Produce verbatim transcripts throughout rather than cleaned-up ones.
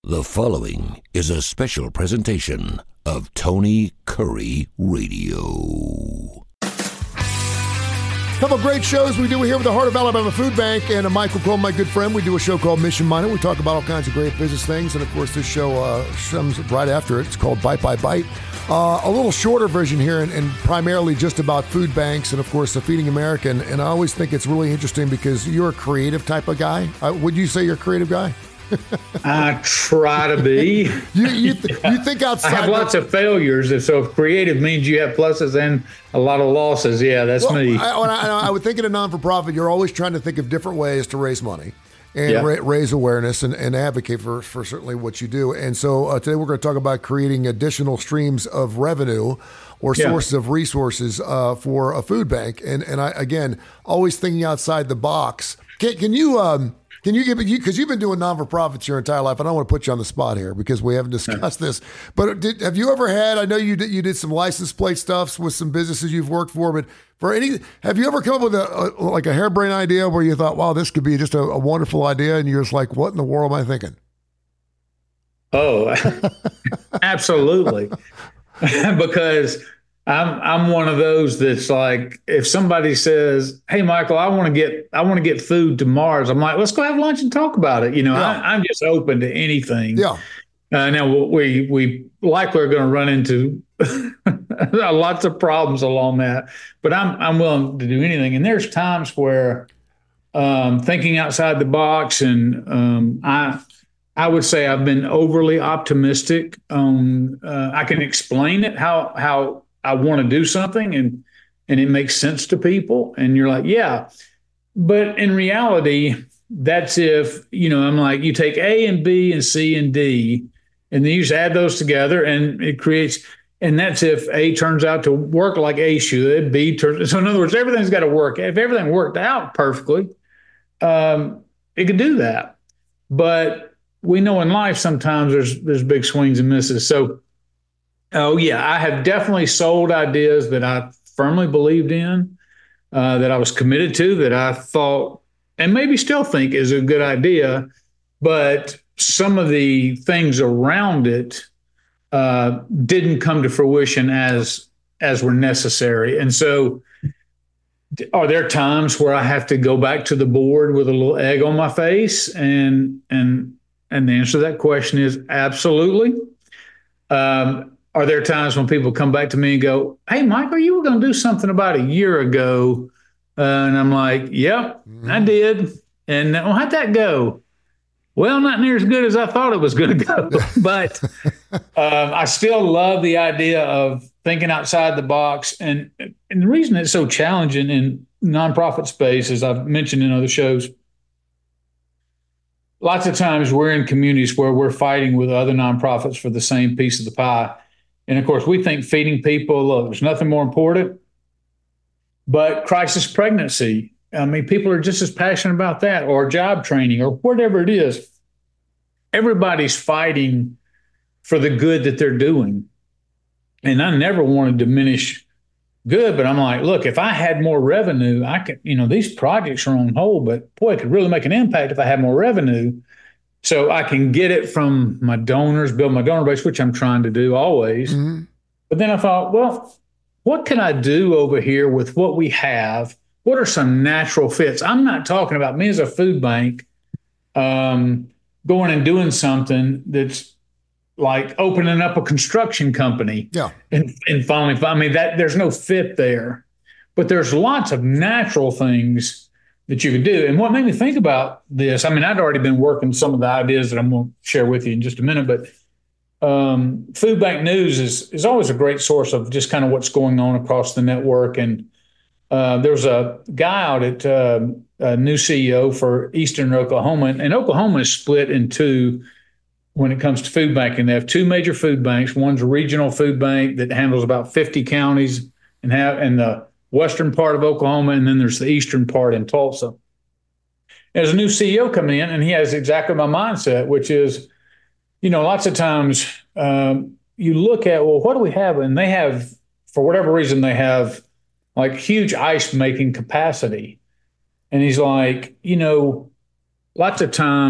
The following is a special presentation of Tony Curry Radio. Couple of great shows we do here with the Heart of Alabama Food Bank and uh, Michael Cole, my good friend. We do a show called Mission Minded. We talk about all kinds of great business things. And, of course, this show uh, comes right after it. It's called Bite by Bite. Uh, a little shorter version here and, and primarily just about food banks and, of course, the Feeding America. And, and I always think it's really interesting because you're a creative type of guy. Uh, would you say you're a creative guy? I try to be. you you, th- you think outside. I have lots of failures, and so if creative means you have pluses and a lot of losses, yeah, that's well, me. I, when I, I would think in a non-for-profit, you're always trying to think of different ways to raise money and yeah. ra- raise awareness and, and advocate for, for certainly what you do. And so uh, today we're going to talk about creating additional streams of revenue or yeah. sources of resources uh, for a food bank. And and I again, always thinking outside the box. Can, can you... Um, Can you give me, because you've been doing non-for-profits your entire life, and I don't want to put you on the spot here because we haven't discussed this, but did, have you ever had, I know you did, you did some license plate stuffs with some businesses you've worked for, but for any, have you ever come up with a, a like a harebrained idea where you thought, wow, this could be just a, a wonderful idea, and you're just like, what in the world am I thinking? Oh, absolutely. Because I'm I'm one of those that's like, if somebody says, "Hey, Michael, I want to get I want to get food to Mars," I'm like, "Let's go have lunch and talk about it." You know, yeah. I, I'm just open to anything. Yeah. Uh, now we we likely are going to run into lots of problems along that, but I'm I'm willing to do anything. And there's times where um, thinking outside the box, and um, I. I would say I've been overly optimistic. Um, uh, I can explain it how how I want to do something, and and it makes sense to people. And you're like, yeah, but in reality, that's if you know. I'm like, you take A and B and C and D, and then you just add those together, and it creates. And that's if A turns out to work like A should. B turns. So in other words, everything's got to work. If everything worked out perfectly, um, it could do that. But we know in life sometimes there's there's big swings and misses. So, oh yeah, I have definitely sold ideas that I firmly believed in, uh, that I was committed to, that I thought and maybe still think is a good idea. But some of the things around it uh, didn't come to fruition as as were necessary. And so, are there times where I have to go back to the board with a little egg on my face and and And the answer to that question is absolutely. Um, are there times when people come back to me and go, "Hey, Michael, you were going to do something about a year ago." Uh, and I'm like, yep, mm-hmm. I did. And well, how'd that go? Well, not near as good as I thought it was going to go. But um, I still love the idea of thinking outside the box. And, and the reason it's so challenging in nonprofit space, as I've mentioned in other shows, lots of times we're in communities where we're fighting with other nonprofits for the same piece of the pie. And of course, we think feeding people, look, there's nothing more important. But crisis pregnancy, I mean, people are just as passionate about that, or job training, or whatever it is. Everybody's fighting for the good that they're doing. And I never want to diminish good, but I'm like, look, if I had more revenue, I could, you know, these projects are on hold, but boy, it could really make an impact if I had more revenue. So I can get it from my donors, build my donor base, which I'm trying to do always. Mm-hmm. But then I thought, well, what can I do over here with what we have? What are some natural fits? I'm not talking about me as a food bank um, going and doing something that's like opening up a construction company. Yeah. And, and finally, I mean, that there's no fit there, but there's lots of natural things that you could do. And what made me think about this, I mean, I'd already been working some of the ideas that I'm going to share with you in just a minute, but um, Food Bank News is, is always a great source of just kind of what's going on across the network. And uh, there was a guy out at uh, a new C E O for Eastern Oklahoma, and Oklahoma is split in two when it comes to food banking. They have two major food banks. One's a regional food bank that handles about fifty counties and have in the western part of Oklahoma, and then there's the eastern part in Tulsa. There's a new C E O coming in, and he has exactly my mindset, which is, you know, lots of times um, you look at, well, what do we have? And they have, for whatever reason, they have like huge ice making capacity. And he's like, you know, lots of times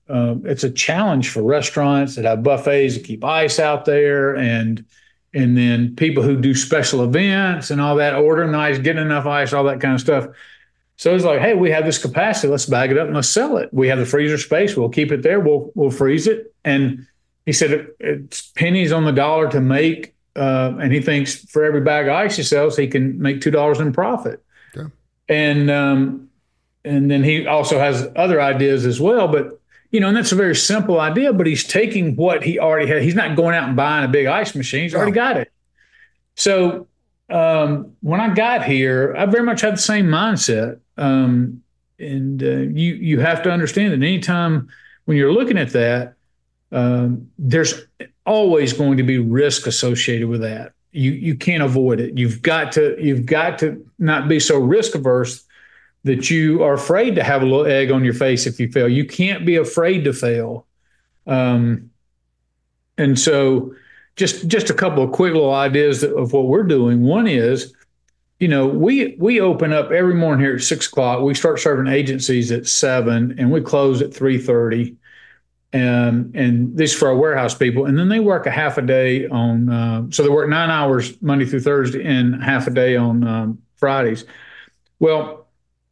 uh, it's a challenge for restaurants that have buffets to keep ice out there, and and then people who do special events and all that, ordering ice, getting enough ice, all that kind of stuff. So it's like, hey, we have this capacity. Let's bag it up and let's sell it. We have the freezer space. We'll keep it there. We'll we'll freeze it. And he said it, it's pennies on the dollar to make. Uh, and he thinks for every bag of ice he sells, he can make two dollars in profit. Okay. And um, and then he also has other ideas as well. But you know, and that's a very simple idea. But he's taking what he already had. He's not going out and buying a big ice machine. He's already got it. So um, when I got here, I very much had the same mindset. Um, and uh, you you have to understand that anytime when you're looking at that, um, there's always going to be risk associated with that. You you can't avoid it. You've got to you've got to not be so risk averse that you are afraid to have a little egg on your face if you fail. You can't be afraid to fail. Um, and so just just a couple of quick little ideas of what we're doing. One is, you know, we we open up every morning here at six o'clock. We start serving agencies at seven, and we close at three thirty. And and this is for our warehouse people, and then they work a half a day on. Uh, so they work nine hours Monday through Thursday, and half a day on um, Fridays. Well,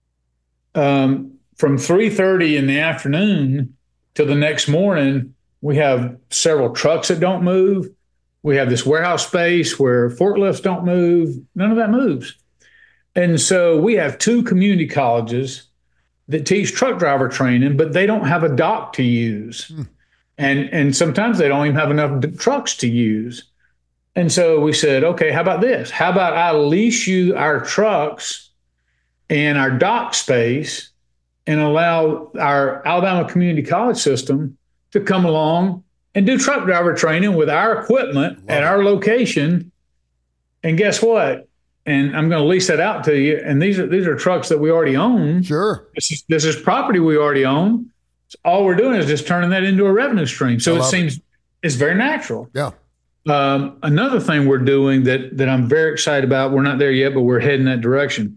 um, from three thirty in the afternoon till the next morning, we have several trucks that don't move. We have this warehouse space where forklifts don't move. None of that moves. And so we have two community colleges that teach truck driver training, but they don't have a dock to use. Hmm. And, and sometimes they don't even have enough d- trucks to use. And so we said, okay, how about this? How about I lease you our trucks and our dock space and allow our Alabama Community College system to come along and do truck driver training with our equipment Love at it. Our location. And guess what? And I'm going to lease that out to you. And these are these are trucks that we already own. Sure. This is, this is property we already own. So all we're doing is just turning that into a revenue stream. So it seems it. it's very natural. Yeah. Um, another thing we're doing that that I'm very excited about, we're not there yet, but we're heading that direction.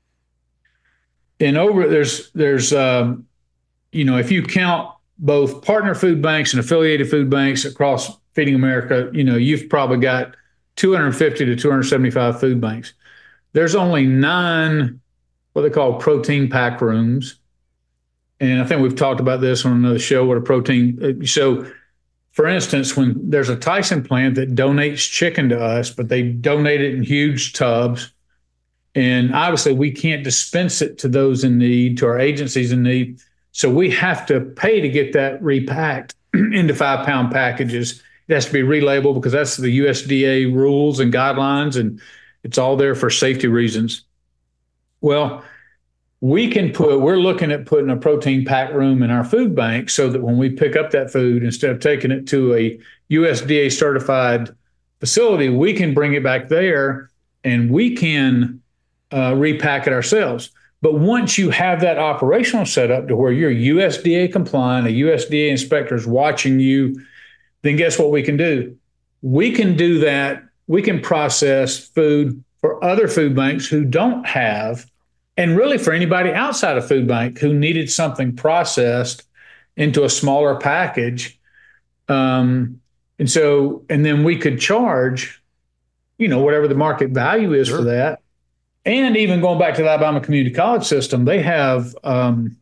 And over there's there's um, you know, if you count both partner food banks and affiliated food banks across Feeding America, you know, you've probably got two hundred fifty to two hundred seventy-five food banks. There's only nine what they call protein pack rooms. And I think we've talked about this on another show, what a protein. So, for instance, when there's a Tyson plant that donates chicken to us, but they donate it in huge tubs. And obviously we can't dispense it to those in need, to our agencies in need. So we have to pay to get that repacked into five pound packages. It has to be relabeled because that's the U S D A rules and guidelines, and it's all there for safety reasons. Well, we can put, we're looking at putting a protein pack room in our food bank so that when we pick up that food, instead of taking it to a U S D A certified facility, we can bring it back there and we can uh, repack it ourselves. But once you have that operational setup to where you're U S D A compliant, a U S D A inspector is watching you, then guess what we can do? We can do that. We can process food for other food banks who don't have, and really for anybody outside of food bank who needed something processed into a smaller package. Um, and so, and then we could charge, you know, whatever the market value is sure. for that. And even going back to the Alabama Community College system, they have um,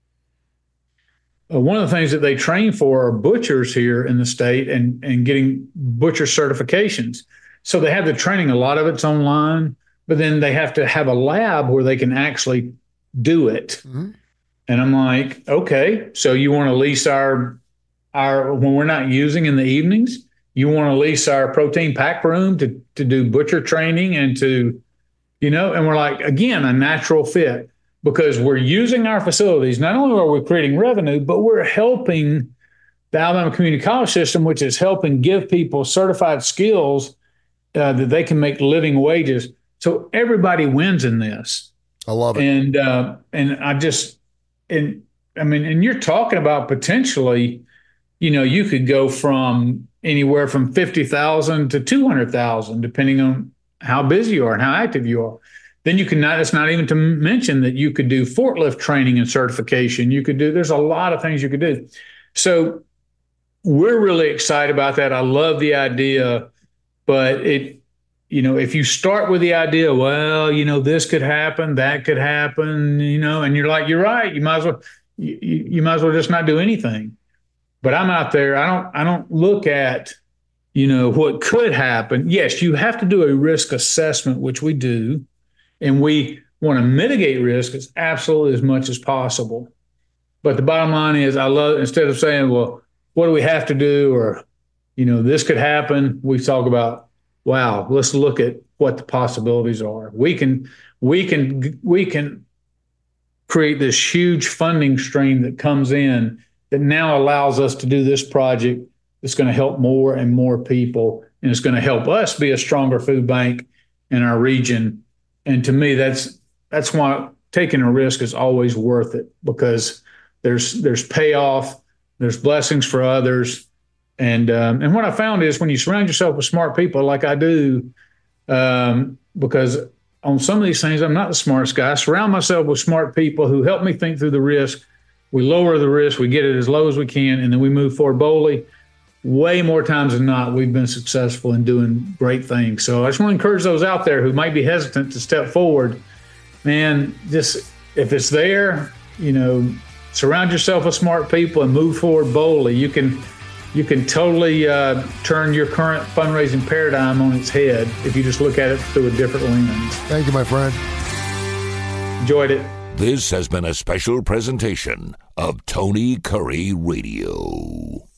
uh, one of the things that they train for are butchers here in the state and, and getting butcher certifications. So they have the training. A lot of it's online, but then they have to have a lab where they can actually do it. Mm-hmm. And I'm like, okay, so you want to lease our, our when we're not using in the evenings, you want to lease our protein pack room to to do butcher training and to, you know, and we're like, again, a natural fit because we're using our facilities. Not only are we creating revenue, but we're helping the Alabama Community College system, which is helping give people certified skills uh, that they can make living wages. So everybody wins in this. I love it. And, uh, and I just, and I mean, and you're talking about potentially, you know, you could go from anywhere from fifty thousand to two hundred thousand, depending on how busy you are and how active you are. Then you can not, it's not even to mention that you could do forklift training and certification. You could do, there's a lot of things you could do. So we're really excited about that. I love the idea, but it, you know, if you start with the idea, well, you know, this could happen, that could happen, you know, and you're like, you're right. You might as well, you, you might as well just not do anything. But I'm out there. I don't, I don't look at, you know, what could happen. Yes, you have to do a risk assessment, which we do, and we want to mitigate risk as absolutely as much as possible. But the bottom line is, I love, instead of saying, well, what do we have to do, or, you know, this could happen, we talk about, wow, let's look at what the possibilities are. We can, we can, we can create this huge funding stream that comes in that now allows us to do this project that's going to help more and more people, and it's going to help us be a stronger food bank in our region. And to me, that's that's why taking a risk is always worth it, because there's there's payoff, there's blessings for others. And um, and what I found is when you surround yourself with smart people like I do, um, because on some of these things, I'm not the smartest guy. I surround myself with smart people who help me think through the risk. We lower the risk, we get it as low as we can, and then we move forward boldly. Way more times than not, we've been successful in doing great things. So I just want to encourage those out there who might be hesitant to step forward. Man, just if it's there, you know, surround yourself with smart people and move forward boldly. You can you can totally uh, turn your current fundraising paradigm on its head if you just look at it through a different lens. Thank you, my friend. Enjoyed it. This has been a special presentation of Tony Curry Radio.